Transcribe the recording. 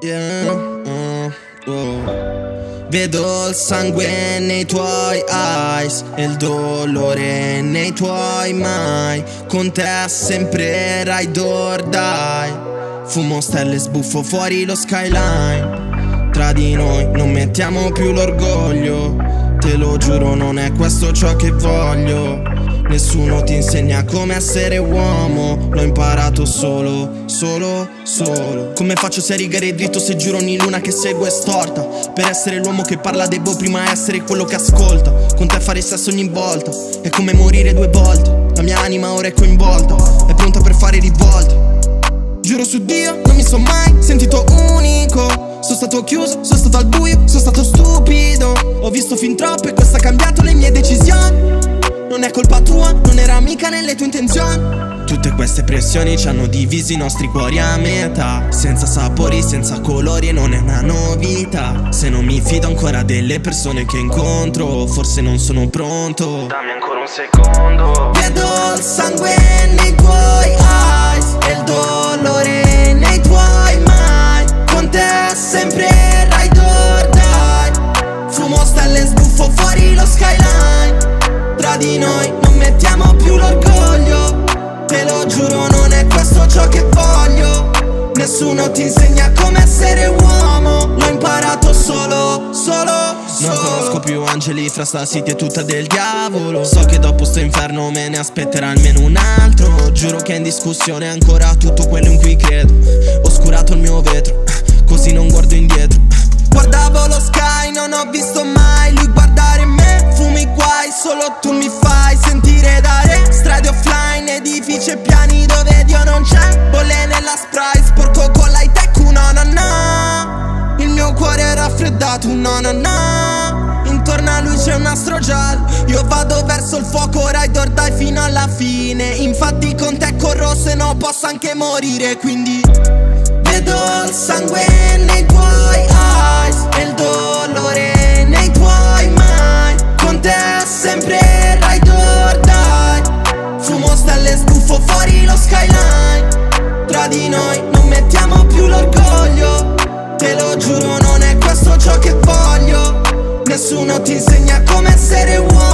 Vedo il sangue nei tuoi eyes e il dolore nei tuoi mai. Con te sempre ride or die. Fumo stelle, sbuffo fuori lo skyline. Tra di noi non mettiamo più l'orgoglio. Te lo giuro, non è questo ciò che voglio. Nessuno ti insegna come essere uomo. L'ho imparato solo. Come faccio se rigare dritto se giuro ogni luna che seguo è storta? Per essere l'uomo che parla devo prima essere quello che ascolta. Con te fare sesso ogni volta è come morire 2 volte. La mia anima ora è coinvolta, è pronta per fare rivolta. Giuro su Dio, non mi son mai sentito unico. Sono stato chiuso, sono stato al buio, sono stato stupido. Ho visto fin troppo e questo ha cambiato le mie decisioni. Non è colpa tua, non era mica nelle tue intenzioni. Tutte queste pressioni ci hanno divisi i nostri cuori a metà. Senza sapori, senza colori e non è una novità. Se non mi fido ancora delle persone che incontro, forse non sono pronto. Dammi ancora un secondo. Vedo il sangue nei tuoi eyes e il dolore nei tuoi mai. Con te sempre ride or die. Fumo stelle, sbuffo fuori lo skyline. Tra di noi non mettiamo più l'orgoglio. Te lo giuro, non è questo ciò che voglio. Nessuno ti insegna come essere uomo. L'ho imparato solo. Non conosco più angeli, fra sta city è tutta del diavolo. So che dopo sto inferno me ne aspetterà almeno un altro. Giuro che è in discussione ancora tutto quello in cui credo. Ho oscurato il mio vetro, così non guardo indietro. Guardavo lo sky, non ho visto mai lui guardare me. Fumi guai, solo tu mi fai sentire dare. Strade offline, edifici e piani dove Dio non c'è. Bolle nella Sprite, sporco con l'high tech, no. Il mio cuore è raffreddato, no. Intorno a lui c'è un nastro giallo. Io vado verso il fuoco, ride or die fino alla fine. Infatti con te corro, se no posso anche morire, quindi vedo il sangue nei tuoi eyes e il dolore nei tuoi mai. Con te sempre ride or die. Fumo stelle, sbuffo fuori lo skyline. Tra di noi non mettiamo più l'orgoglio. Te lo giuro, non è questo ciò che voglio. Nessuno ti insegna come essere uomo.